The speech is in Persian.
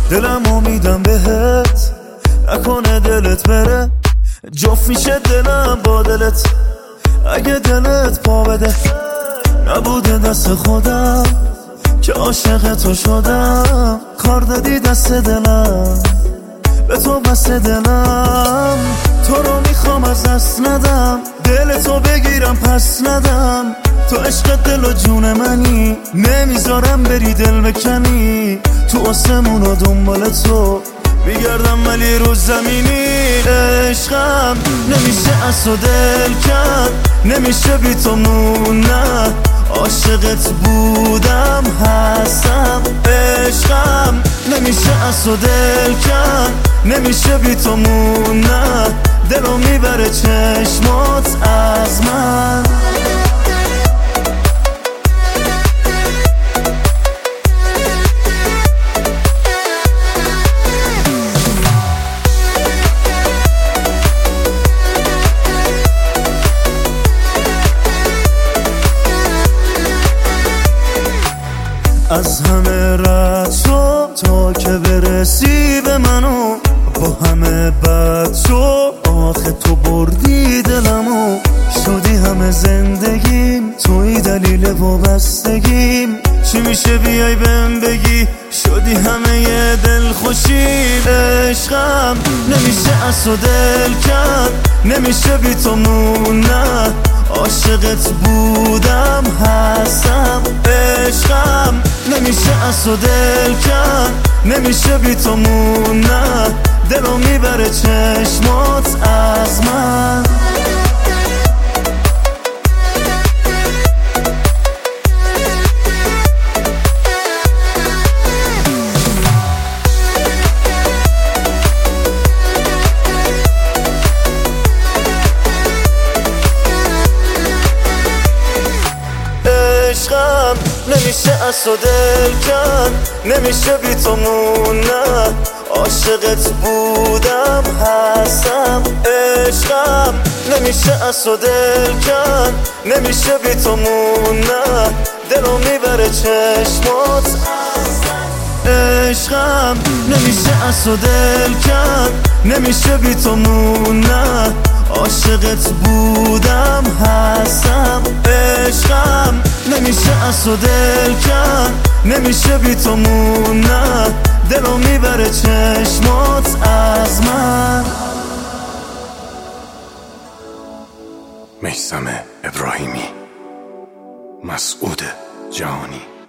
دلمو میدم بهت، نکنه دلت بره، جفت میشه دلم با دلت. اگه دلت پا بده، نبوده دست خودم که عاشق تو شدم. کار دادی دست دلم، به تو بست دلم. تو رو میخوام از دست ندم، دل تو بگیرم پس ندم. تو عشق دل و جون منی، نمیذارم بری دل بکنی. تو آسمون و دنبال تو میگردم ولی رو زمینی. عشقم نمیشه از تو دل کرد، نمیشه بی تو مونه. عاشقت بودم هستم، عشقم نمیشه از تو دل کرد، نمیشه بی تو مونه. دلو میبره چشمات از من. از همه رد شو تا که برسی به منو، با همه بد شو آخه تو بردی دلمو. شدی همه زندگیم، توی دلیل وابستگیم. چی میشه بیای بهم بگی، شدی همه ی دل خوشی. عشقم نمیشه از تو دل کرد، نمیشه بی تو مونه. عاشقت بودم هستم، عشقم نمیشه از تو دل کرد، نمیشه بی تو مونه. دلو میبره چشمات از من. عشقم نمیشه از تو دل کرد، نمیشه بی تو مونه. عاشقت بودم هستم، عشقم نمیشه از تو دل کرد، نمیشه بی تو مونه. دلو میبره چشمات. عشقم نمیشه از تو دل کرد، نمیشه بی تو مونه. عاشقت بودم هستم، عشقم نمیشه از تو دل کرد، نمیشه بی تو مونه. دلو میبره چشمات از من. میثم ابراهیمی، مسعود جهانی.